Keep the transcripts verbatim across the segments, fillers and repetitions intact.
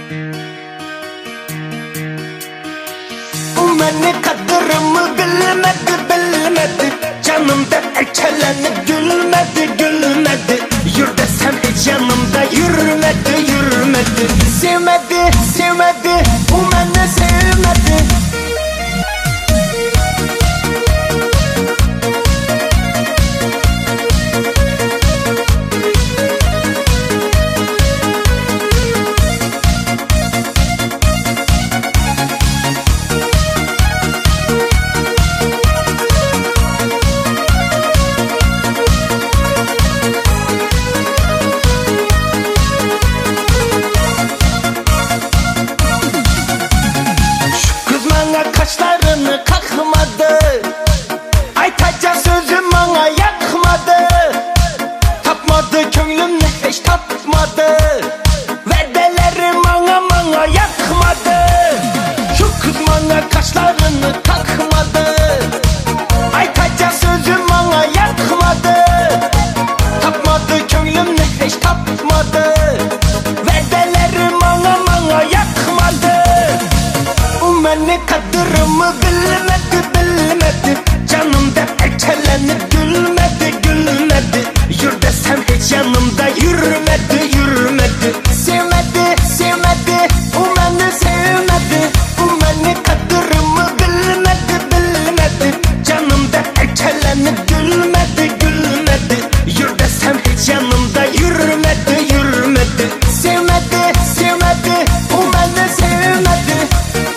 O beni kaddırımı bilmedi bilmedi, canımda erkelenip gülmedi gülmedi. Yürü desem hiç yanımda yürümedi yürümedi. Sevmedi sevmedi, o beni sevmedi. Kaşlarını kakmadı, aytacak sözüm bana yakmadı. Tapmadı könlümü hiç tapmadı, verdeleri bana bana yakmadı. Şu kız bana kaşlarını kakmadı, aytacak sözüm bana yakmadı. Tapmadı könlümü hiç tapmadı, verdeleri bana bana yakmadı. O beni kaddırımı bilmedi bilmedi, canımda erkelenip gülmedi gülmedi. Yürü desem hiç yanımda yürümedi yürümedi. Sevmedi sevmedi, o beni sevmedi. O beni kaddırımı bilmedi bilmedi, canımda erkelenip gülmedi gülmedi. Yürü desem hiç yanımda yürümedi yürümedi. Sevmedi sevmedi, o beni sevmedi.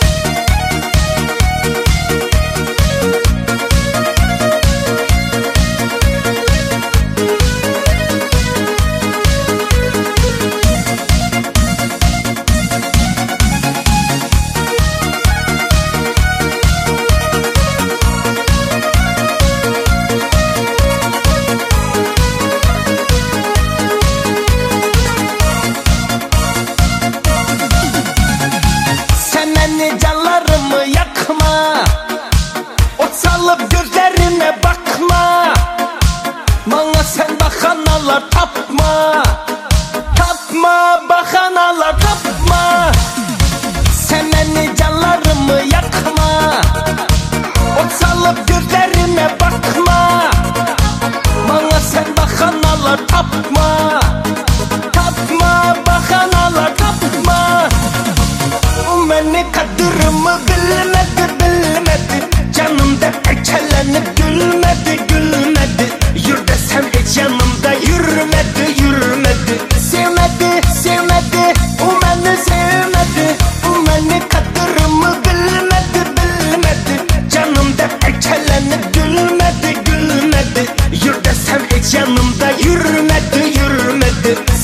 Canlarımı yakma, ot salıp gözlerime bakma. Bana sen bakanalar tapma, tapma bakanalar tapma. Sen beni canlarımı yakma, ot salıp gözlerime bakma. Bana sen bakanalar tapma, tapma bakanalar tapma. O beni kaddırımı bilmedi bilmedi, canımda erkelenip gülmedi gülmedi. Yürü desem hiç yanımda yürümedi yürümedi. Sevmedi sevmedi, o beni sevmedi. O beni kaddırımı bilmedi bilmedi, canımda erkelenip gülmedi gülmedi. Yürü desem hiç yanımda yürümedi yürümedi.